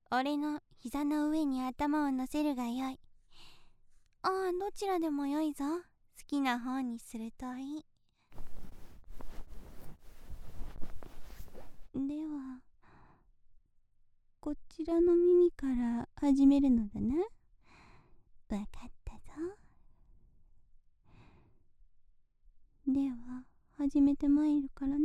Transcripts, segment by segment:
俺の膝の上に頭を乗せるがよい。ああ、どちらでもよいぞ。好きな方にするといい。では、こちらの耳から始めるのだな。わかったぞ。では、始めてまいるからな。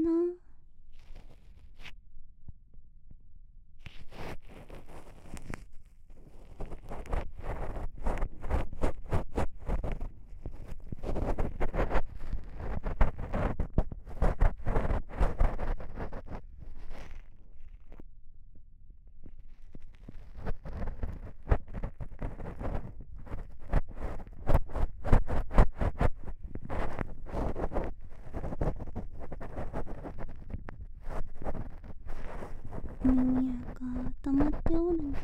耳が溜まっておるな。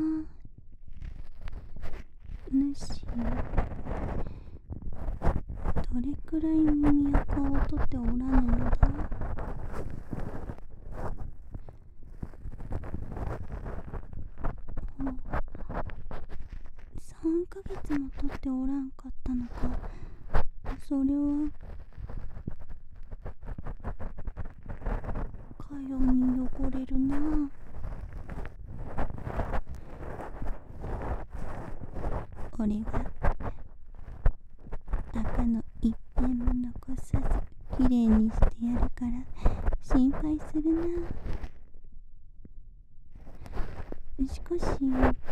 主、どれくらい耳垢を取っておらぬのだ。3ヶ月も取っておらんかったのか。それはかように汚れるな。俺が赤の一片も残さずきれいにしてやるから心配するな。しかし、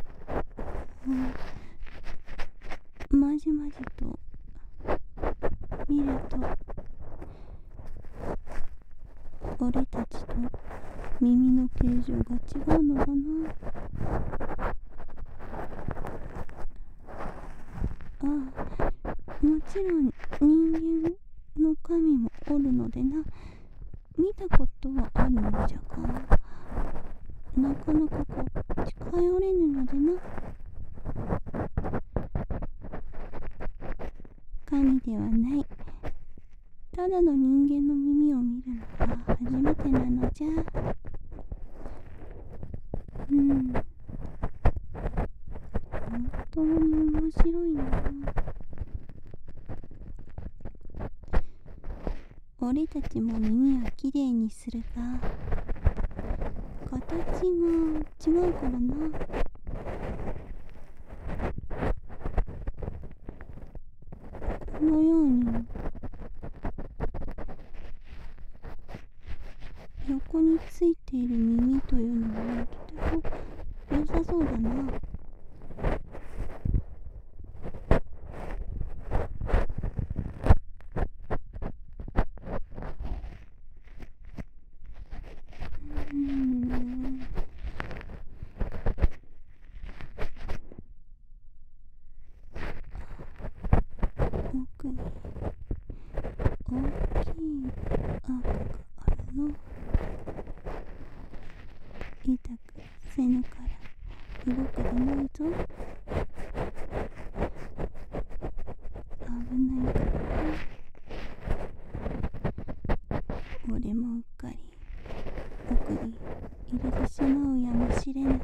まじまじと見ると俺たちと耳の形状が違うのだな。ああ、もちろん人間の神もおるのでな。見たことはあるのじゃが、なかなか近寄れぬのでな。神ではない。ただの人間の耳を見るのは初めてなのじゃ。本当に面白いな。俺たちも耳はきれいにするが、形が違うからな。このように横についている耳というのはとても良さそうだな。奥に大きい赤があるの。痛くせぬから動くでないぞ。危ないからね。俺もうっかり奥に入れてしまうやもしれぬ。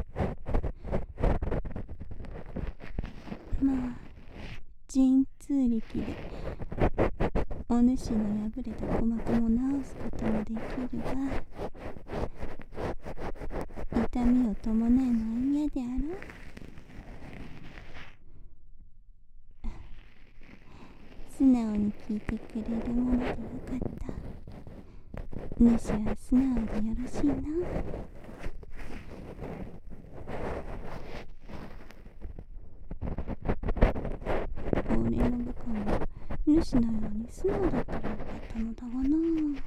まあ神通力でお主の破れた鼓膜も治すこともできるが、痛みを伴うのは嫌であろう。素直に聞いてくれるものでよかった。主は素直でよろしいな。俺の部下も主のように素直だったらよかったのだがな。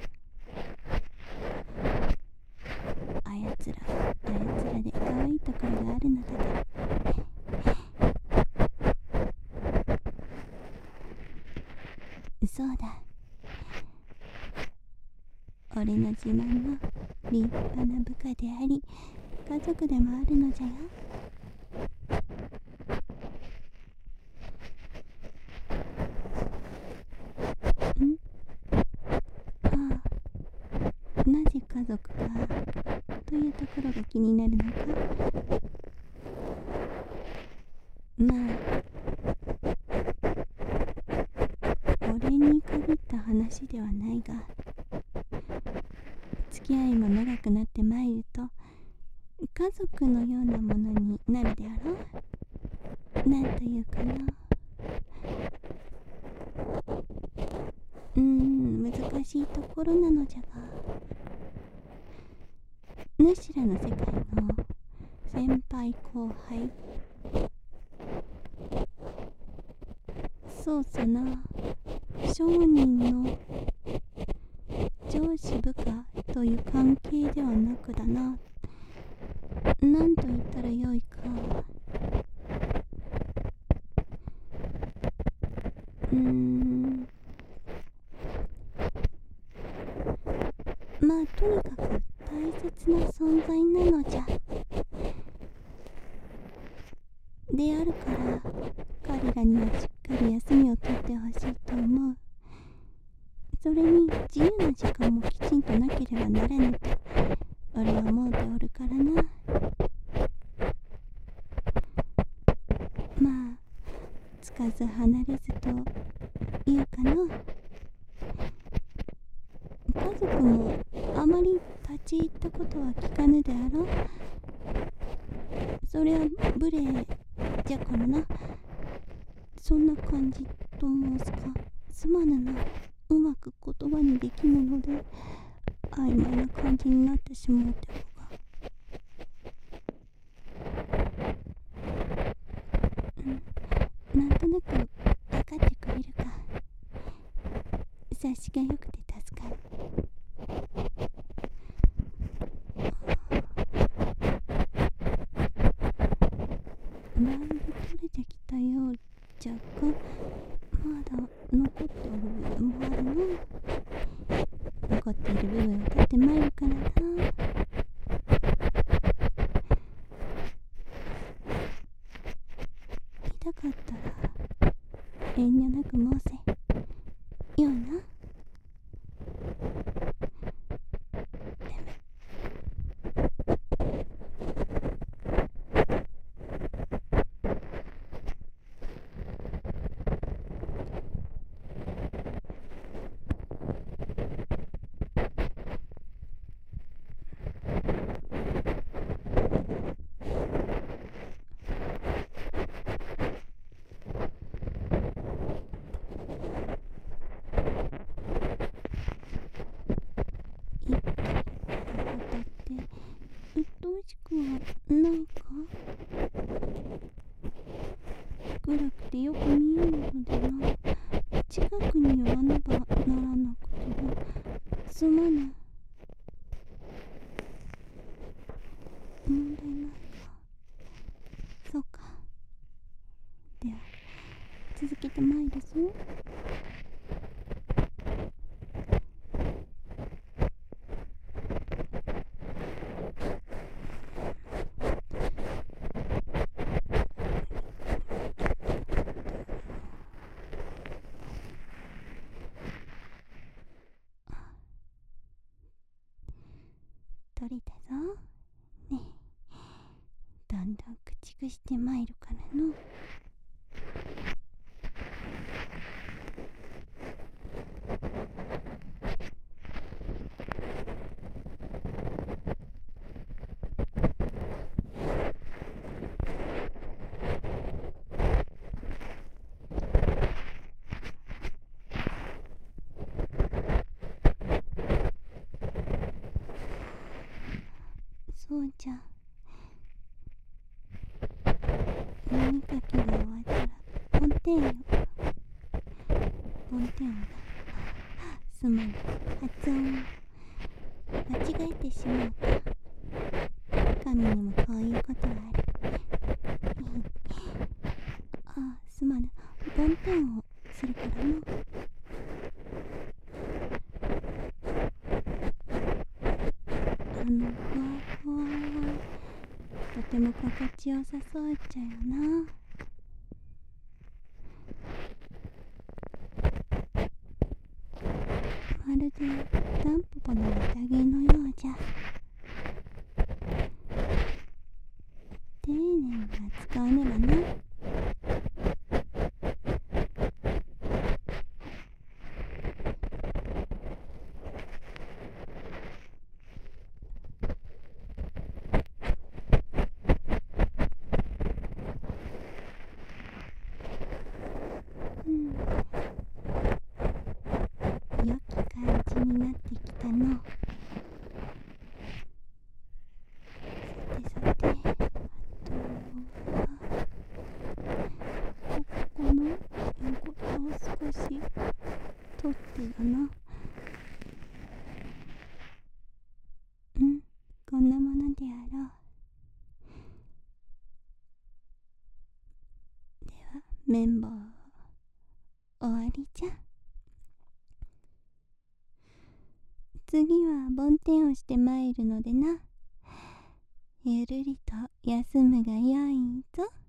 あやつらで可愛いところがあるのだが。そうだ。俺の自慢の立派な部下であり家族でもあるのじゃよ。なぜ家族かというところが気になるのか。まあ俺に限った話ではないが、付き合いも長くなってまいると家族のようなものになるであろう。なんというかな、難しいところなのじゃが、主らの世界の先輩後輩、そうさな、商人の上司部下という関係ではなくだな。なんと言ったらよいか。まあとにかく大切な存在なのじゃ。であるから彼らにはしっかり休みを取ってほしいと思う。それに自由な時間もきちんとなければならぬと俺は思うておるからな。まあつかず離れずというかの。家族もあまり立ち入ったことは聞かぬであろう。そりゃ無礼じゃからな。そんな感じと申すか。すまぬな、うまく言葉にできぬので曖昧な感じになってしまうておるが、なんとなく分かってくれるか。察しがよくて助かる。だいぶ取れてきたようじゃが、まだ残っておる部分もあるの。残っている部分を取ってまいるからな。痛かったら遠慮なく申せよいな。しくはないか。暗くてよく見えるのでな。近くに寄らねばならなくてもすまぬ。問題ないか。そうか。では続けてまいるぞ。取れたぞ。ねえ、だんだん駆逐してまいるからの。そうじゃ。耳かきが終わったら梵天よ。梵天をな。すまぬ、発音間違えてしまうか。神にもこういうことはある。ああ、すまぬ、梵天をするからの。ふわふわはとても心地よさそうじゃよな。まるでタンポポの綿毛のようじゃ。 丁寧に扱わねばな。良き感じになってきたの。さてさて、あとはここの汚れを少し取ってだな。こんなものであろう。では綿棒終わりじゃ。次は梵天をしてまいるのでな。ゆるりと休むがよいぞ。